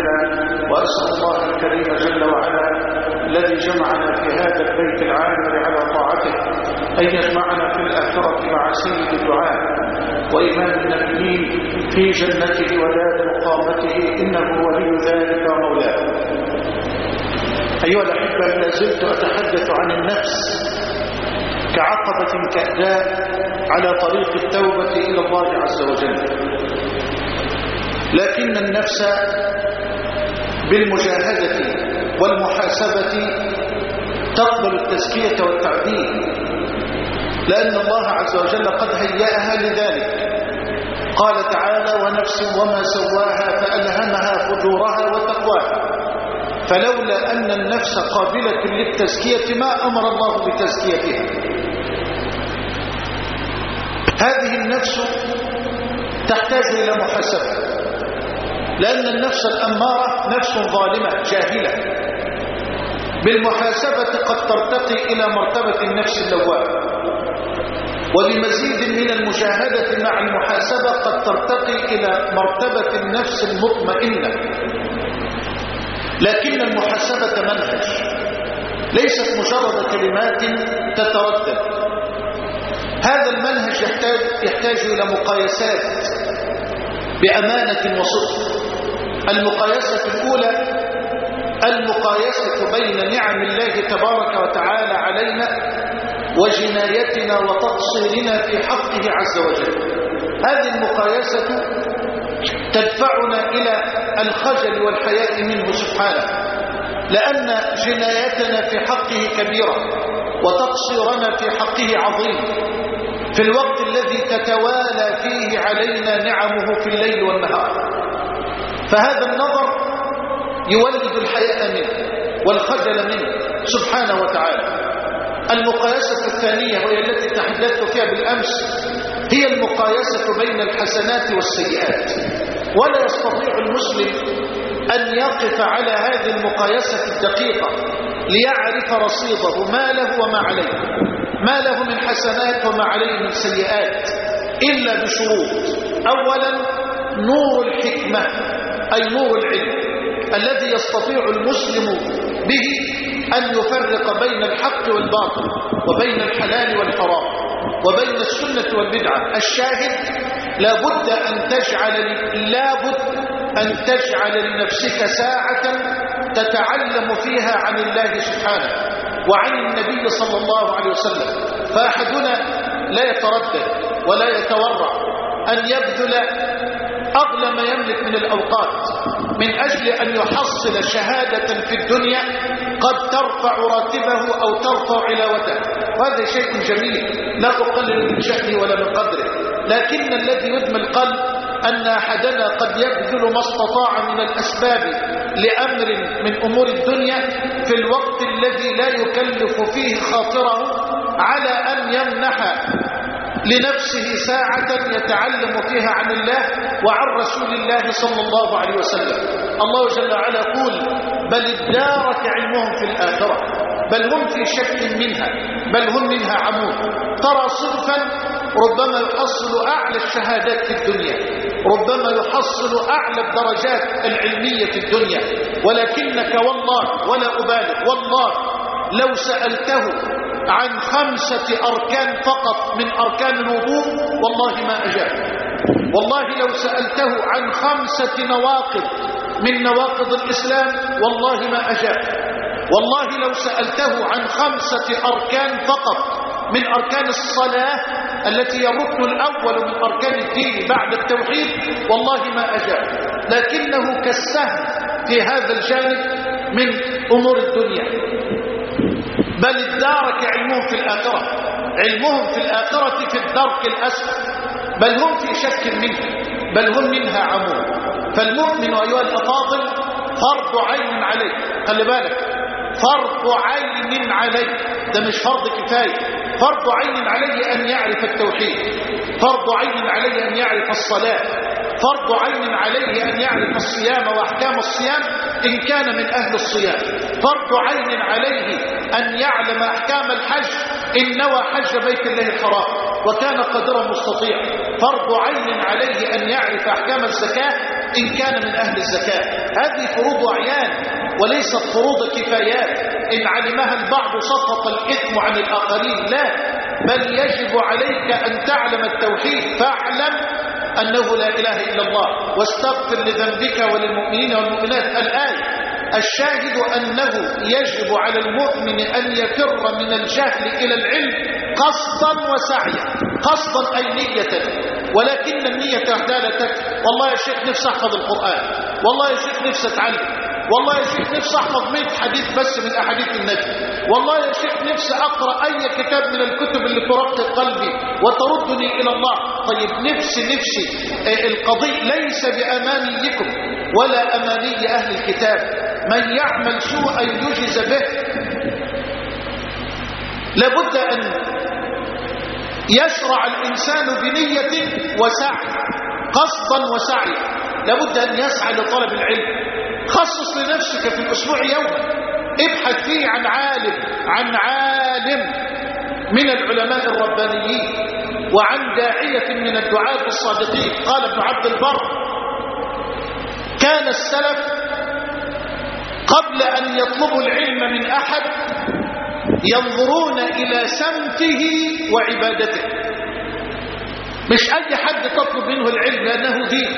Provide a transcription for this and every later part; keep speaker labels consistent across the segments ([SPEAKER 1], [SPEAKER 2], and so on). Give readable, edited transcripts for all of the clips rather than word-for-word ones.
[SPEAKER 1] أنفسنا، وأسأل الله الكريم جل وعلا الذي جمعنا في هذا البيت العامر على طاعته أن يجمعنا في الآخرة مع سيد الدعاء وإمام النبيين في جنته ودار مقامته، إنه ولي ذلك ومولاه. أيها الأحبة، لازلت أتحدث عن النفس كعقبة كأداء على طريق التوبة إلى الله عز وجل، لكن النفس بالمجاهدة والمحاسبة تقبل التزكية والتعديل، لأن الله عز وجل قد هيأها لذلك. قال تعالى: ونفس وما سواها فألهمها فجورها وتقواها. فلولا أن النفس قابلة للتزكية ما أمر الله بتزكيتها. هذه النفس تحتاج إلى محاسبة، لأن النفس الأمارة نفس ظالمة جاهلة. بالمحاسبة قد ترتقي إلى مرتبة النفس اللوامة، وبمزيد من المجاهدة مع المحاسبة قد ترتقي إلى مرتبة النفس المطمئنة. لكن المحاسبة منهج، ليست مجرد كلمات تتردد. هذا المنهج يحتاج إلى مقايسات بأمانة وصدق. المقايسة الأولى المقايسة بين نعم الله تبارك وتعالى علينا وجنايتنا وتقصيرنا في حقه عز وجل. هذه المقايسة تدفعنا إلى الخجل والحياء منه سبحانه، لأن جنايتنا في حقه كبيرة وتقصيرنا في حقه عظيم، في الوقت الذي تتوالى فيه علينا نعمه في الليل والنهار. فهذا النظر يولد الحياء منه والخجل منه سبحانه وتعالى. المقايسة الثانية وهي التي تحدثت فيها بالأمس هي المقايسة بين الحسنات والسيئات. ولا يستطيع المسلم أن يقف على هذه المقايسة الدقيقة ليعرف رصيده ما له وما عليه، ما له من حسنات وما عليه من سيئات، إلا بشروط. أولا نور الحكمة، أي نور العلم الذي يستطيع المسلم به أن يفرق بين الحق والباطل وبين الحلال والحرام وبين السنة والبدعة. الشاهد لابد أن تجعل لنفسك ساعة تتعلم فيها عن الله سبحانه وعن النبي صلى الله عليه وسلم. فأحدنا لا يتردد ولا يتورع أن يبذل أغلى ما يملك من الأوقات من أجل أن يحصل شهادة في الدنيا قد ترفع راتبه أو ترفع علاوته، وهذا شيء جميل لا أقلل من شأنه ولا من قدره. لكن الذي يدمى القلب أن أحدنا قد يبذل ما استطاع من الأسباب لأمر من أمور الدنيا في الوقت الذي لا يكلف فيه خاطره على أن يمنح لنفسه ساعة يتعلم فيها عن الله وعن رسول الله صلى الله عليه وسلم. الله جل وعلا يقول: بل ادارك علمهم في الآخرة بل هم في شك منها بل هم منها عمون. ترى صنفا ربما يحصل أعلى الشهادات في الدنيا، ربما يحصل أعلى الدرجات العلمية في الدنيا، ولكنك والله ولا أبالغ والله لو سألته عن 5 أركان فقط من أركان الوضوء والله ما أجاب. والله لو سألته عن 5 نواقض من نواقض الإسلام والله ما أجاب. والله لو سألته عن 5 أركان فقط من أركان الصلاة التي يركن الأول من أركان الدين بعد التوحيد والله ما أجاب. لكنه كالسهم في هذا الجانب من أمور الدنيا. بل ادارك علمهم في الآخرة، علمهم في الآخرة في الدرك الأسفل، بل هم في شك منها بل هم منها عمون. فالمؤمن أيها الأفاضل فرض عين عليه، خلي بالك، فرض عين عليه، ده مش فرض كفاية، فرض عين عليه أن يعرف التوحيد، فرض عين عليه أن يعرف الصلاة، فرض عين عليه أن يعرف الصيام وأحكام الصيام إن كان من أهل الصيام، فرض عين عليه أن يعلم أحكام الحج إن نوى حج بيت الله الحرام وكان قادرا مستطيع، فرض عين عليه أن يعرف أحكام الزكاة إن كان من أهل الزكاة. هذه فروض أعيان وليست فروض كفايات إن علمها البعض سقط الإثم عن الآخرين، لا، بل يجب عليك أن تعلم التوحيد، فاعلم أنه لا إله إلا الله واستغفر لذنبك وللمؤمنين والمؤمنات. الآية الشاهد أنه يجب على المؤمن أن يفر من الجهل إلى العلم قصدا وسعيا. قصدا أي نية، ولكن النية وحدها لا تكفي. والله يا شيخ نفسي أحفظ القرآن، والله يا شيخ نفسي أتعلم، والله يا شيخ نفسي أحفظ 100 حديث بس من أحاديث النبي، والله يا شيخ نفسي أقرأ أي كتاب من الكتب اللي ترقق قلبي وتردني إلى الله. طيب نفسي القضية ليس بأمانيكم ولا أماني أهل الكتاب. من يعمل سوءا يجز به. لابد أن يشرع الإنسان بنية وسعي، قصدا وسعي. لابد أن يسعى لطلب العلم. خصص لنفسك في الأسبوع يوما ابحث فيه عن عالم من العلماء الربانيين وعن داعية من الدعاة الصادقين. قال ابن عبد البر: كان السلف قبل أن يطلبوا العلم من أحد ينظرون إلى سمته وعبادته. مش أي حد تطلب منه العلم لأنه دين،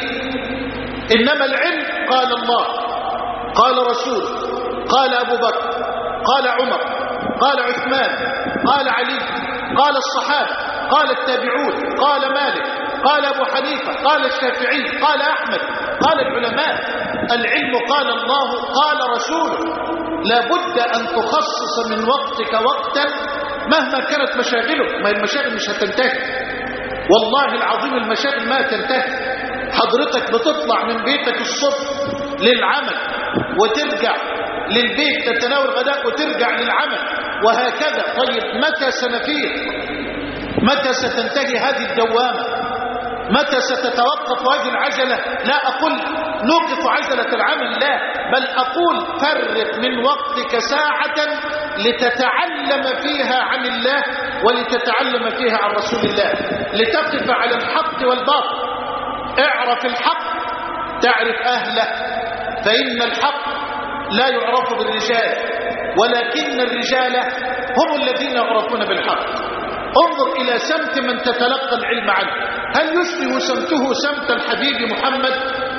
[SPEAKER 1] إنما العلم قال الله، قال رسول، قال أبو بكر، قال عمر، قال عثمان، قال علي، قال الصحابة، قال التابعون، قال مالك، قال أبو حنيفة، قال الشافعي، قال أحمد، قال العلماء. العلم قال الله، قال رسوله. لابد أن تخصص من وقتك وقتا مهما كانت مشاغلك. ما المشاغل مش هتنتهي، والله العظيم المشاغل ما تنتهي. حضرتك بتطلع من بيتك الصبح للعمل وترجع للبيت تتناول غداء وترجع للعمل وهكذا. طيب متى سنفيق؟ متى ستنتهي هذه الدوامة؟ متى ستتوقف هذه العجلة؟ لا أقول نوقف عجلة العمل، لا، بل أقول فرق من وقتك ساعة لتتعلم فيها عن الله ولتتعلم فيها عن رسول الله، لتقف على الحق والباطل. اعرف الحق تعرف أهله، فإن الحق لا يعرف بالرجال ولكن الرجال هم الذين يعرفون بالحق. انظر إلى سمت من تتلقى العلم عنه، هل يشبه سمته سمت الحبيب محمد؟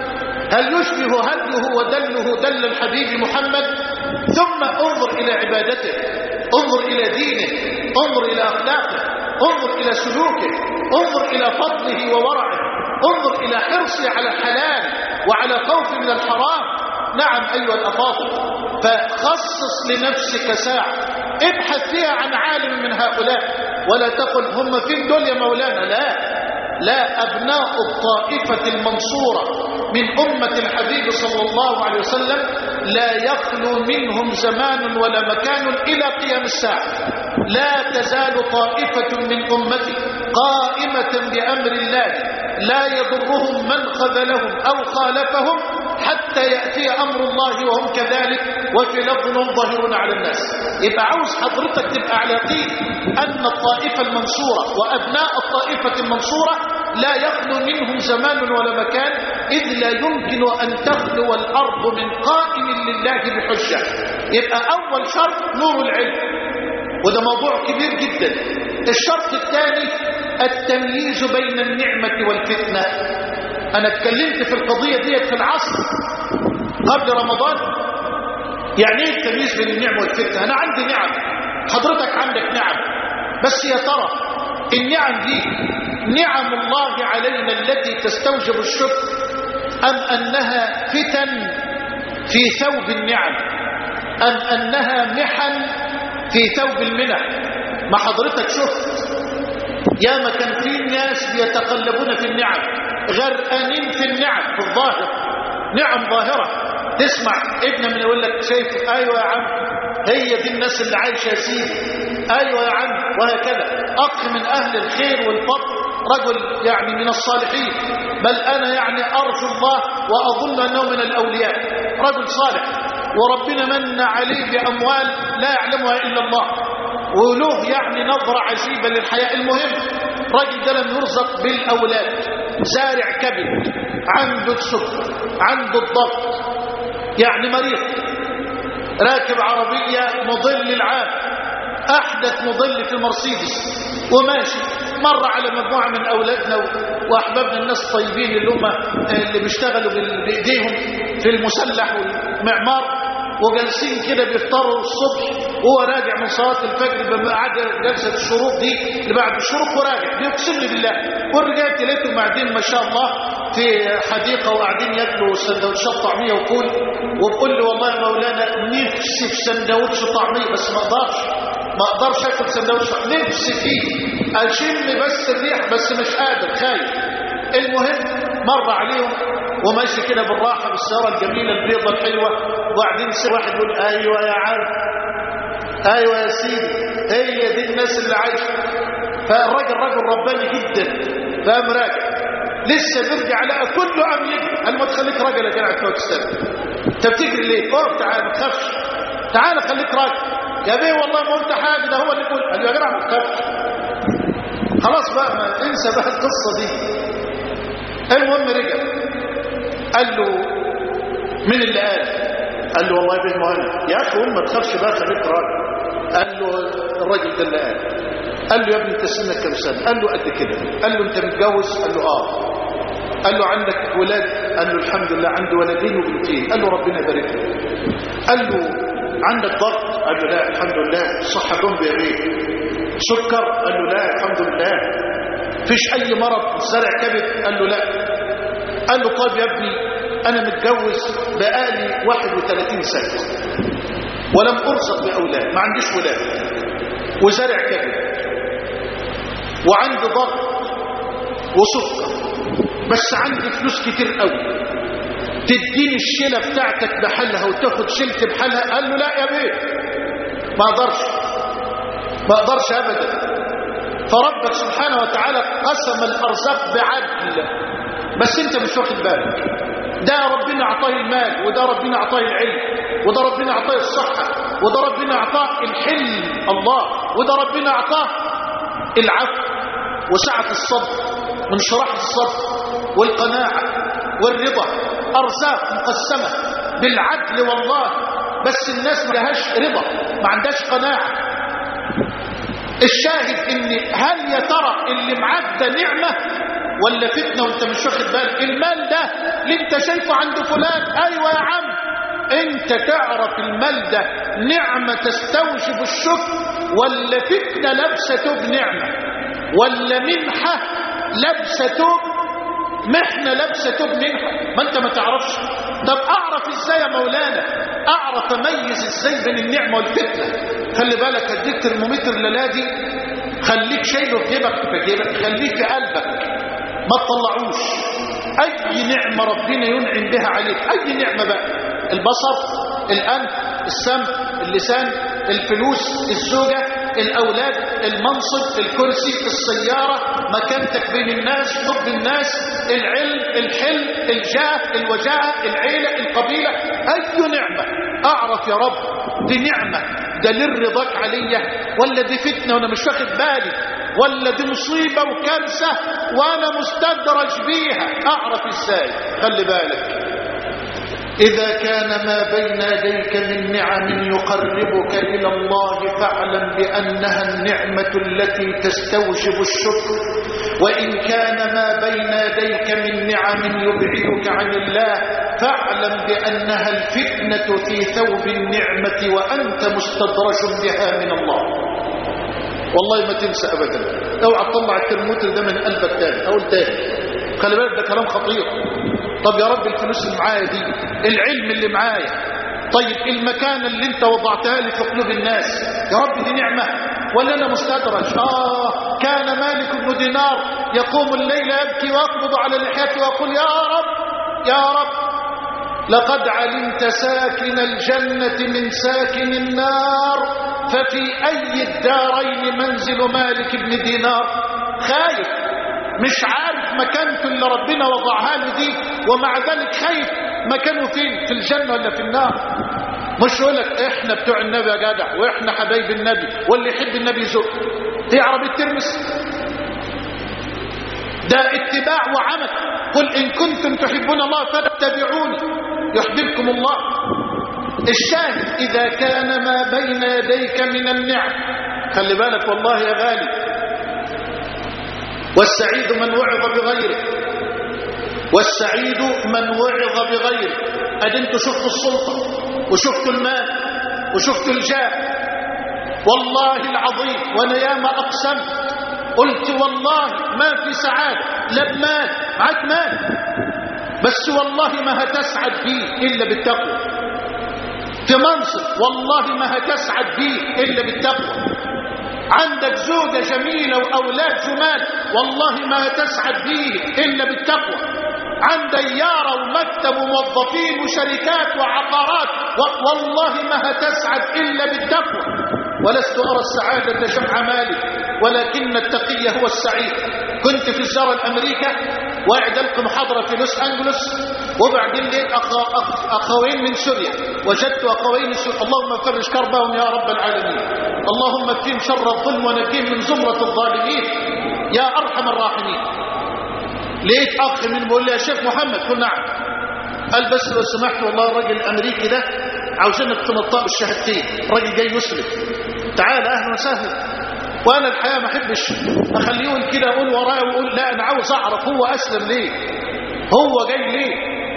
[SPEAKER 1] هل يشبه هديه ودله دل الحبيب محمد؟ ثم انظر إلى عبادته، انظر إلى دينه، انظر إلى أخلاقه، انظر إلى سلوكه، انظر إلى فضله وورعه، انظر إلى حرصه على الحلال وعلى خوف من الحرام. نعم أيها الأفاضل، فخصص لنفسك ساعة ابحث فيها عن عالم من هؤلاء، ولا تقل هم فين دول يا مولانا. لا، أبناء الطائفة المنصورة من أمة الحبيب صلى الله عليه وسلم لا يخلو منهم زمان ولا مكان إلى قيام الساعة. لا تزال طائفة من أمتي قائمة بأمر الله لا يضرهم من خذلهم أو خالفهم حتى يأتي أمر الله وهم كذلك، وفي لفظ ظاهرون على الناس. يبقى عاوز حضرتك تبقى على يقين أن الطائفة المنصورة وأبناء الطائفة المنصورة لا يخلو منهم زمان ولا مكان، إذ لا يمكن أن تخلو الأرض من قائم لله بحجة. يبقى أول شرط نور العلم، وده موضوع كبير جدا. الشرط الثاني التمييز بين النعمة والفتنة. أنا اتكلمت في القضية دي في العصر قبل رمضان. يعني ايه التمييز بين النعمة والفتنة؟ أنا عندي نعم، حضرتك عندك نعم، بس يا ترى النعم دي نعم الله علينا التي تستوجب الشكر، أم أنها فتن في ثوب النعم، أم أنها محن في ثوب المنح؟ ما حضرتك شفت يا ما كان في ناس بيتقلبون في النعم، غرقانين في النعم في الظاهر، نعم ظاهرة. تسمع ابن من يقول لك شايف، ايوه يا عم هي دي الناس اللي عايشه يا سيدي، ايوه يا عم، وهكذا. اخ من اهل الخير والفضل، رجل يعني من الصالحين، بل انا يعني ارجو الله واظن انه من الاولياء، رجل صالح وربنا من عليه باموال لا يعلمها الا الله، وله يعني نظره عجيبه للحياه. المهم رجل ده لم يرزق بالاولاد، زارع كبد، عنده السكر، عنده الضغط يعني مريض، راكب عربية مظل العام، أحدث مظل في المرسيدس وماشي، مر على مجموعة من أولادنا وأحبابنا الناس الطيبين اللي بيشتغلوا بإيديهم في المسلح والمعمار، وجالسين كده بيفطروا الصبح وهو راجع من صلاة الفجر بعد جلسة الشروق دي اللي بعد الشروق وراجع، بيقسم لي بالله، ورجعت لقيتهم قاعدين ما شاء الله في حديقة وقاعدين ياكلوا سندوتشات طعمية وفول، وبقول لي والله يا مولانا نفسي في سندوتش طعمية بس ما اقدرش اكل سندوتش، نفسي فيه اشم بس الريح بس مش قادر خايف. المهم مر عليهم وماشي كده بالراحه بالسياره الجميله البيضه الحلوه، وبعدين واحد يقول ايوه يا عم، ايوه يا سيدي، هي دي الناس اللي عايشه. فالراجل راجل رباني جدا، فقام راجع لسه بيرجع لقى كله قام يجري، قال ما تخليك راجل يا جدع تقعد تستنى، انت بتجري ليه؟ اقف تعالى ما تخافش، تعالى خليك راجل يا بيه، والله ما قلت حاجه، ده هو اللي يقول. قال له يا جدع ما تخافش، خلاص بقى ما انسى بقى القصه دي. المهم رجع قال له مين اللي قال؟ قال له والله بيه مهند. يا اخي ما تخافش بقى خليك راجل. قال له الراجل ده اللي قال له يا ابني انت سنك كام سنه؟ قال له قد كده. قال له انت متجوز؟ قال له اه. قال له عندك ولاد؟ قال له الحمد لله عندي ولدين وبنتين. قال له ربنا يبارك لك. قال له عندك ضغط؟ قال له لا الحمد لله. صحة جنب يا بيه؟ سكر؟ قال له لا الحمد لله. فيش اي مرض زرع كبد؟ قال له لا. قال له طيب يا ابني انا متجوز بقالي 31 سنة ولم ارزق باولاد، ما عنديش ولاد وزرع كبد وعندي ضغط وسكر، بس عندي فلوس كتير قوي، تديني الشيلة بتاعتك بحالها وتاخد شيلتي بحالها؟ قال له لا يا بيه ما اقدرش ابدا. فربك سبحانه وتعالى قسم الارزاق بعدل، بس انت مش واخد بالك. ده ربنا اعطاه المال، وده ربنا اعطاه العلم، وده ربنا اعطاه الصحة، وده ربنا اعطاه الحلم الله، وده ربنا اعطاه العفو وسعة الصدر وانشراح الصدر والقناعة والرضا. أرزاق مقسمة بالعدل والله، بس الناس ما لهاش رضا، ما عندهاش قناعة. الشاهد ان هل يا ترى اللي معاك ده نعمة ولا فتنة وانت مش واخد بالك؟ المال ده اللي انت شايفه عند فلان، ايوه يا عم انت تعرف المال ده نعمة تستوجب الشكر ولا فتنة لبسته بنعمة، ولا منحة لبسته محنة لبسته بمنحة؟ ما انت ما تعرفش. طب اعرف ازاي يا مولانا؟ اعرف اميز ازاي بين النعمة والفتنة؟ خلي بالك اديك ترمومتر للادي، خليك شايله في جيبك، خليك في قلبك ما تطلعوش. اي نعمة ربنا ينعم بها عليك، اي نعمة بقى، البصر، الانف، السمع، اللسان، الفلوس، الزوجة، الاولاد، المنصب، الكرسي، السيارة، مكانتك بين الناس، حب الناس، العلم، الحلم، الجاه، الوجاهة، العيلة، القبيلة، اي نعمة اعرف يا رب دي نعمة دليل رضاك عليا ولا دي فتنة وانا مش واخد بالي، ولا دي مصيبة وكارثة وانا مستدرج بيها؟ اعرف ازاي؟ خلي بالك، إذا كان ما بين يديك من نعم يقربك إلى الله فاعلم بأنها النعمة التي تستوجب الشكر، وإن كان ما بين يديك من نعم يبعدك عن الله فاعلم بأنها الفتنة في ثوب النعمة وأنت مستدرج بها من الله. والله ما تنسى أبدا، اوعى تطلع الترموتر ده من قلبك تاني. أقول تاني، خلي بالك ده كلام خطير. طب يا رب الفلوس اللي معايا دي، العلم اللي معايا، طيب المكانة اللي انت وضعتها لي في قلوب الناس، يا رب دي نعمة ولا انا مستدرج؟ كان مالك بن دينار يقوم الليل يبكي ويقبض على لحيته ويقول يا رب يا رب لقد علمت ساكن الجنة من ساكن النار، ففي اي الدارين منزل مالك بن دينار؟ خايف، مش عارف مكانته اللي ربنا وضعها له دي، ومع ذلك خايف مكانه فين، في الجنة ولا في النار؟ مش يقولك احنا بتوع النبي يا جدع واحنا حبايب النبي واللي يحب النبي يزق. هي عربية ترمس ده اتباع وعمل. قل إن كنتم تحبون الله فاتبعوني يحببكم الله. الشاهد إذا كان ما بين يديك من النعم، خلي بالك والله يا غالي، والسعيد من وعظ بغيره، والسعيد من وعظ بغيره. أنتوا شفتوا السلطة وشفتوا المال وشفتوا الجاه، والله العظيم وانا ياما اقسمت قلت والله ما في سعادة لا بمال، معاك مال بس والله ما هتسعد فيه الا بالتقوى، في منصب والله ما هتسعد فيه الا بالتقوى، عندك زوجة جميلة واولاد جمال والله ما هتسعد فيه الا بالتقوى، عند ديارة ومكتب وموظفين وشركات وعقارات والله ما هتسعد إلا بالتقوى. ولست أرى السعادة جمع مالي ولكن التقي هو السعيد. كنت في الزيارة الأمريكا وأعد لكم محاضرة في لوس أنجلوس، وبعدين لقيت أخوين من سوريا، وجدت أخوين سوريا، اللهم فرج كربهم يا رب العالمين، اللهم اكفهم شر الظلم ونجيهم من زمرة الظالمين يا أرحم الراحمين. لقيت أخ من بيقول لي يا شيخ محمد، قلت نعم، قال بس لو سمحت والله الراجل الأمريكي ده عاوزينك تنطق الشهادتين، راجل جاي مسلم، تعال أهلا وسهلا. وأنا الحقيقة ما أحبش أخليه يقول كده أقول ورايا وأقول لا، أنا عاوز أعرف هو أسلم ليه، هو جاي ليه،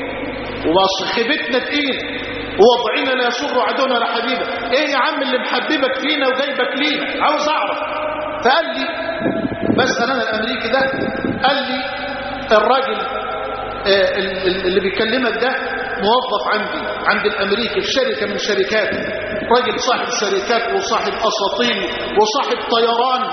[SPEAKER 1] وخيبتنا تقيل ووضعنا لا يسر عدونا ولا حبيبه، إيه يا عم اللي محببك فينا وجايبك لينا، عاوز أعرف. فقال لي بس أنا الأمريكي ده قال لي الراجل اللي بيكلمك ده موظف عند الأمريكي في شركة من شركات، راجل صاحب شركات وصاحب أساطين وصاحب طيران.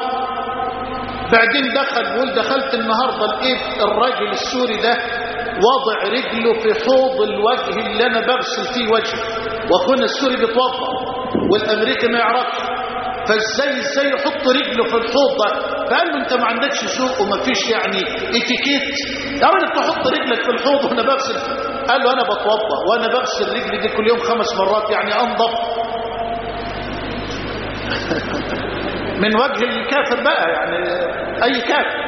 [SPEAKER 1] بعدين دخلت النهاردة لقيت الراجل السوري ده وضع رجله في حوض الوجه اللي أنا بغسل فيه وجهي، وأخونا السوري بيتوضأ والأمريكي ما يعرفش، فازاي يحط رجله في الحوض ده؟ فقال له انت ما عندكش ذوق وما فيش يعني اتيكيت يا راجل تحط رجلك في الحوض وانا بغسل؟ قال له انا بتوضا وانا بغسل رجلي دي كل يوم 5 مرات، يعني انضف من وجه الكافر بقى، يعني اي كافر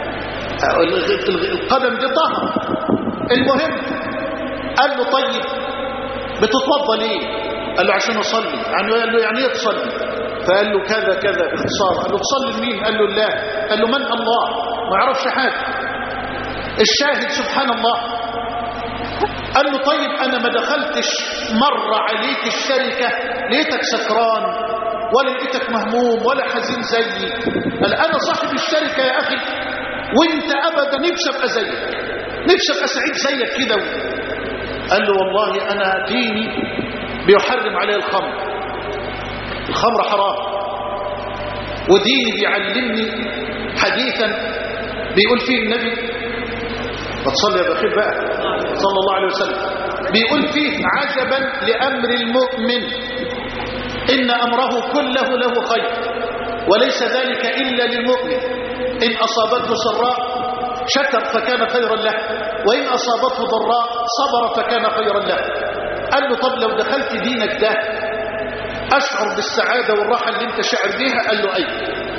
[SPEAKER 1] القدم دي طهر. المهم قال له طيب بتتوضا ليه؟ قال له عشان اصلي. قال له يعني ايه تصلي؟ فقال له كذا كذا باختصار. قال له تصلي لمين؟ قال له الله. قال له من الله؟ ما يعرفش حاجه. الشاهد سبحان الله. قال له طيب انا ما دخلتش مره عليك الشركه لقيتك سكران ولا لقيتك مهموم ولا حزين زيي. قال انا صاحب الشركه يا اخي وانت ابدا نفسي ابقى زيك، نفسي ابقى سعيد زيك كده. قال له والله انا ديني بيحرم عليه الخمر حرام، وديني بيعلمني حديثا بيقول فيه النبي، وتصلي يا بخير بقى صلى الله عليه وسلم، بيقول فيه عجبا لأمر المؤمن إن أمره كله له خير وليس ذلك إلا للمؤمن، إن أصابته سراء شكر فكان خيرا له وإن أصابته ضراء صبر فكان خيرا له. قال له طب لو دخلت دينك ده أشعر بالسعادة والراحة اللي انت شعر بيها؟ قال له أي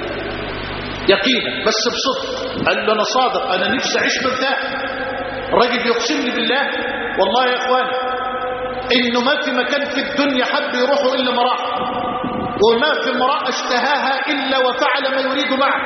[SPEAKER 1] يقينا بس بصدق. قال له أنا صادق، أنا نفسي أعيش مرتاح. الراجل يقسم لي بالله والله يا إخوان إنه ما في مكان في الدنيا حد يروحه إلا ما راح، وما في امرأة اشتهاها إلا وفعل ما يريد معه،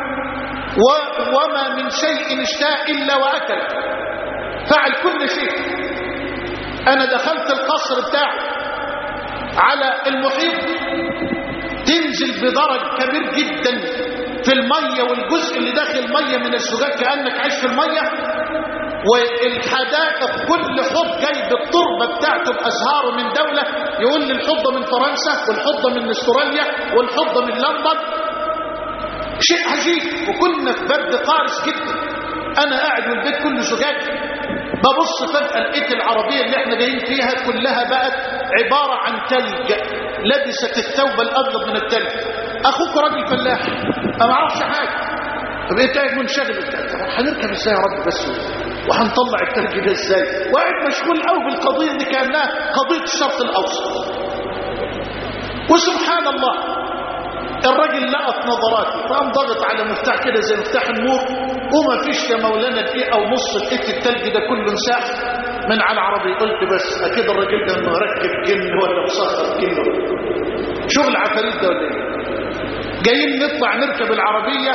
[SPEAKER 1] وما من شيء اشتهى إلا وأكل، فعل كل شيء. أنا دخلت القصر بتاعه على المحيط، تنزل بدرج كبير جدا في المية، والجزء اللي داخل المية من الزجاج كأنك عايش في المية، والحدائق كل حوض جاي بالتربة بتاعته بأزهاره من دولة، يقول لي الحوضة من فرنسا والحوضة من استراليا والحوضة من لندن، شيء عجيب. وكنا في برد قارس جدا، أنا قاعد والبيت كله زجاج، ببص فجأة لقيت العربية اللي احنا جايين فيها كلها بقت عبارة عن تلج، لبست الثوب الأبيض من التلج. أخوك راجل فلاح ما معرفش حاجة، طب انت قاعد منشغل، هنركب ازاي يا رب بس، وهنطلع التلج ده ازاي، وقاعد مشغول قوي بالقضية دي كأنها قضية الشرق الأوسط. وسبحان الله الراجل لقط نظراتي، فقام ضغط على مفتاح كده زي مفتاح النور، وما فيش يا مولانا دقيقة ونص لقيت التلج ده كله انساح من على العربية. قلت بس اكيد الراجل ده مركب جن ولا مسخر جن، شغل عفاريت ده ولا ايه؟ جايين نطلع نركب العربية،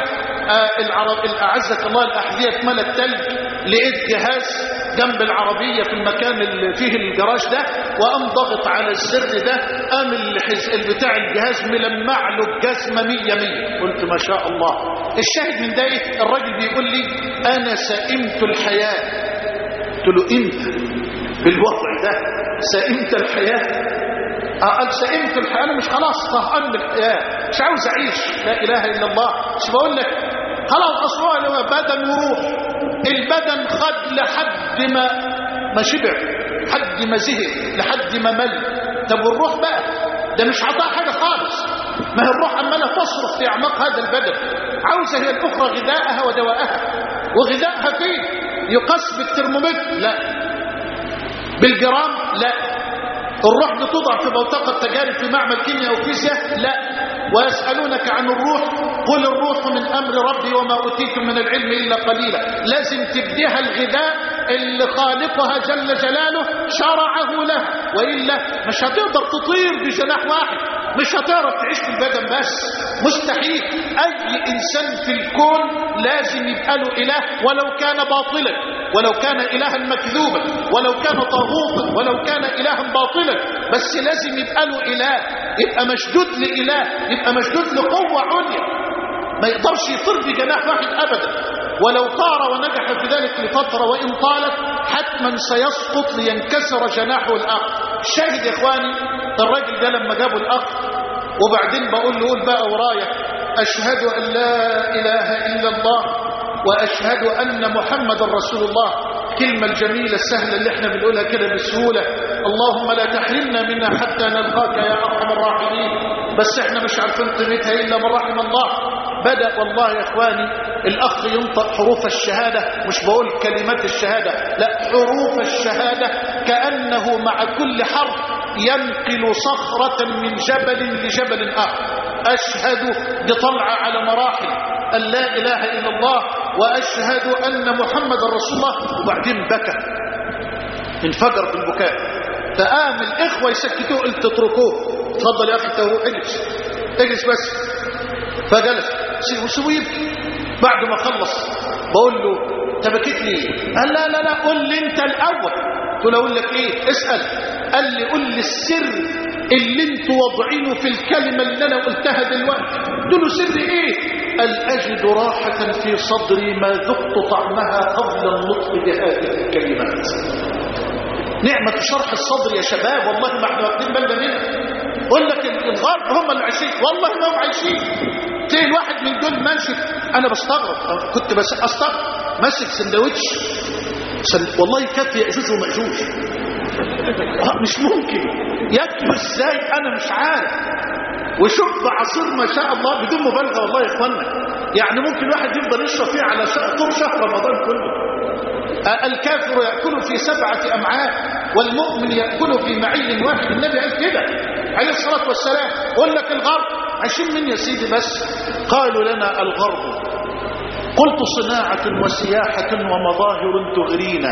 [SPEAKER 1] أعزك الله الأحذية اتملت تلج، لقيت جهاز جنب العربية في المكان اللي فيه الجراج ده، وقام ضغط على الزر ده، قام بتاع الجهاز ملمع له الجزمة 100. قلت ما شاء الله. الشاهد من ده ايه؟ الراجل بيقول لي أنا سئمت الحياة. قلت له انت بالوضع ده سئمت الحياة؟ قال سئمت الحياة، أنا مش خلاص طهقان بالحياة، مش عاوز أعيش، لا إله إلا الله. مش بقول لك خلاص أصلا لو بدن وروح، البدن خد لحد ما شبع، لحد ما زهق، لحد ما مل. طب والروح بقى ده مش عطاء حاجة خالص، ما هي الروح عمالة تصرف في أعماق هذا البدن، عاوزة هي الأخرى غذاءها ودواءها. وغذاءها فين؟ يقاس بالترمومتر؟ لا. بالجرام؟ لا. الروح بتوضع في بوتقة تجارب في معمل كيمياء وفيزياء؟ لا. ويسألونك عن الروح قل الروح من أمر ربي وما أوتيتم من العلم إلا قليلا. لازم تديها الغذاء اللي خالقها جل جلاله شرعه له، وإلا مش هتقدر تطير بجناح واحد، مش هتعرف تعيش في البدن بس، مستحيل. أي إنسان في الكون لازم يبقى له إله، ولو كان باطلا، ولو كان إلها مكذوبا، ولو كان طاغوتا، ولو كان إلها باطلا، بس لازم يبقى له إله، يبقى مشدود لإله، يبقى مشدود لقوة عليا، ما يقدرش يطير بجناح واحد أبدا. ولو طار ونجح في ذلك لفترة وإن طالت حتما سيسقط لينكسر جناحه الآخر. الشاهد يا إخواني، الراجل ده لما جابوا الأخ وبعدين بقول له قول بقى ورايا أشهد أن لا إله إلا الله وأشهد أن محمد رسول الله. الكلمة الجميلة السهلة اللي احنا بنقولها كده بسهولة، اللهم لا تحرمنا منها حتى نلقاك يا أرحم الراحمين، بس احنا مش عارفين قيمتها إلا من رحم الله. بدأ والله يا إخواني الأخ ينطق حروف الشهادة، مش بقول كلمات الشهادة، لا، حروف الشهادة، كأنه مع كل حرف ينقل صخرة من جبل لجبل آخر. أشهد بطلع على مراحل أن لا إله إلا الله وأشهد أن محمد رسول الله. وبعدين بكى، انفجر بالبكاء، فقام الإخوة يسكتوه، قلت اتركوه، اتفضل يا أخي اجلس بس. فجلس وسوي يبكي. بعد ما خلص بقول له انت بكيت ليه؟ قال لا قول لي انت الاول. قلت له اقول لك ايه؟ اسال. قال لي قول لي السر اللي انتوا واضعينه في الكلمه اللي انا قلتها دلوقتي. قلت له سر ايه؟ قال اجد راحه في صدري ما ذقت طعمها قبل النطق بهذه الكلمات. نعمه شرح الصدر يا شباب، والله ما احنا واخدين بالنا منها. قول لك الغرب هم اللي عايشين، والله ما هم عايشين. تلاقي الواحد من دول ماشي، انا بستغرب، كنت بس استغرب، ماسك سندوتش والله يكفي يأجوج ومأجوج. مش ممكن ياكلوا ازاي، انا مش عارف. وشوف عصير ما شاء الله بدون مبالغه والله يا اخوانا، يعني ممكن الواحد يفضل يشرب فيه على طول شهر رمضان كله. الكافر يأكل في 7 أمعاء والمؤمن يأكل في معين واحد. النبي قال كده عليه الصلاة والسلام. قول لك الغرب عايشين من يا سيدي بس؟ قالوا لنا الغرب، قلت صناعة وسياحة ومظاهر تغرينا،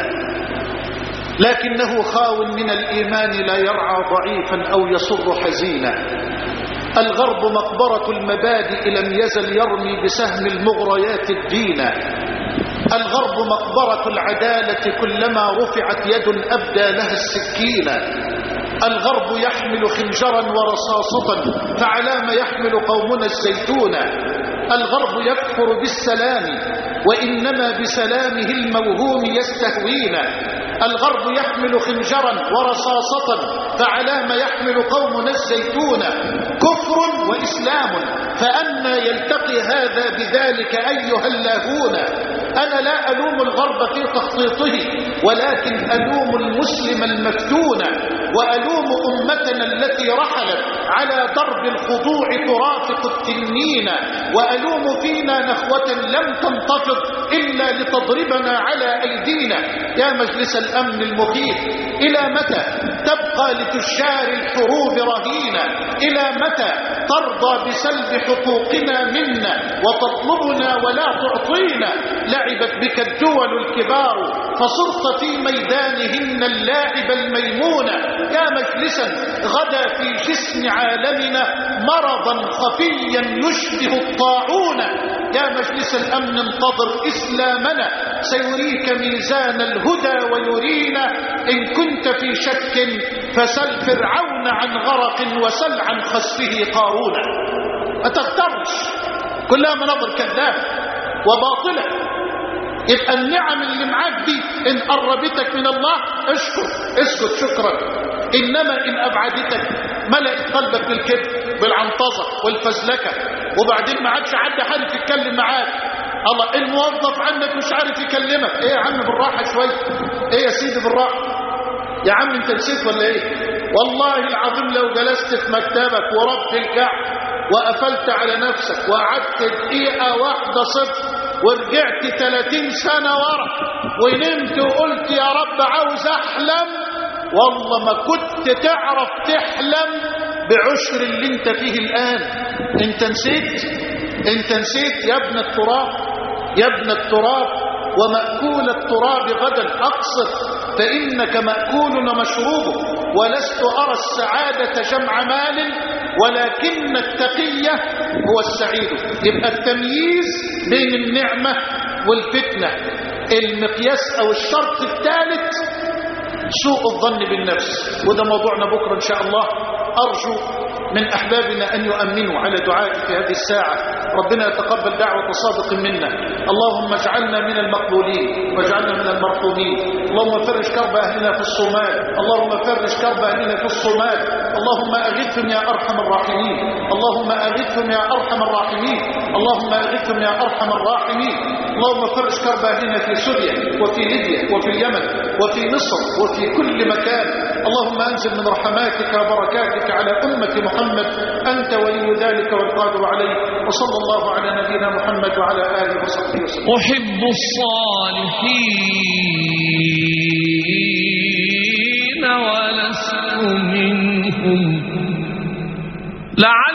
[SPEAKER 1] لكنه خاو من الإيمان لا يرعى ضعيفا أو يصر حزينا. الغرب مقبرة المبادئ لم يزل يرمي بسهم المغريات الدين. الغرب مقبرة العدالة كلما رفعت يد أبدى لها السكينة. الغرب يحمل خنجرا ورصاصة فعلى ما يحمل قومنا الزيتون. الغرب يكفر بالسلام وإنما بسلامه الموهوم يستهوينا. الغرب يحمل خنجرا ورصاصة فعلى ما يحمل قومنا الزيتون. كفر وإسلام فأنا يلتقي هذا بذلك أيها اللاهون. أنا لا ألوم الغرب في تخطيطه ولكن ألوم المسلم المفتون. وألوم أمتنا التي رحلت على درب الخضوع ترافق التنين، وألوم فينا نخوة لم تنتفض إلا لتضربنا على أيدينا. يا مجلس الأمن المخيف، إلى متى تبقى لتشار الحروب رهينة؟ إلى متى ترضى بسلب حقوقنا منا وتطلبنا ولا تعطينا؟ لعبت بك الدول الكبار فصرت في ميدانهن اللاعب الميمون. يا مجلسا غدا في جسم عالمنا مرضا خفيا يشبه الطاعون. يا مجلس الأمن انتظر إسلامنا سيريك ميزان الهدى ويرينا. إن كنت في شك فسل فرعون عن غرق وسل عن خسفه قارون. ما تغترش، كلها مناظر كذابة وباطلة. يبقى النعم اللي معاك دي إن قربتك من الله اسكت شكرا، إنما إن أبعدتك ملأت قلبك بالكذب بالعنطزة والفزلكة، وبعدين ما عادش حد يتكلم معاك. الله، الموظف عندك مش عارف يكلمك. ايه يا عم بالراحة شوية، ايه يا سيدي بالراحة يا عم، انت نسيت ولا ايه؟ والله العظيم لو جلست في مكتبك وربط الكعب وقفلت على نفسك وقعدت دقيقة واحدة صفر ورجعت 30 سنة ورا ونمت وقلت يا رب عاوز احلم، والله ما كنت تعرف تحلم بعشر اللي انت فيه الآن. انت نسيت يا ابن التراب، يا ابن التراب، ومأكول التراب غدا أقصر فإنك مأكول ومشروب. ولست أرى السعادة جمع مال ولكن التقية هو السعيد. يبقى التمييز بين النعمة والفتنة، المقياس أو الشرط الثالث سوء الظن بالنفس. وده موضوعنا بكرة إن شاء الله. أرجو من أحبابنا أن يؤمنوا على دعائي في هذه الساعة. ربنا يتقبل دعوة صادق منا. اللهم اجعلنا من المقبولين واجعلنا من المرحومين. اللهم فرج كرب أهلنا في الصومال، اللهم فرج كرب أهلنا في الصومال. اللهم أغثهم يا أرحم الراحمين، اللهم أغثهم يا أرحم الراحمين، اللهم أغثهم يا أرحم الراحمين. اللهم فرج كرب أهلنا في سوريا وفي ليبيا وفي اليمن وفي مصر وفي كل مكان. اللهم أنزل من رحماتك وبركاتك على أمة محمد، أنت ولي ذلك والقادر عليه. وصلى الله على نبينا محمد وعلى آله وصحبه وسلم.
[SPEAKER 2] أحب الصالحين ولست منهم.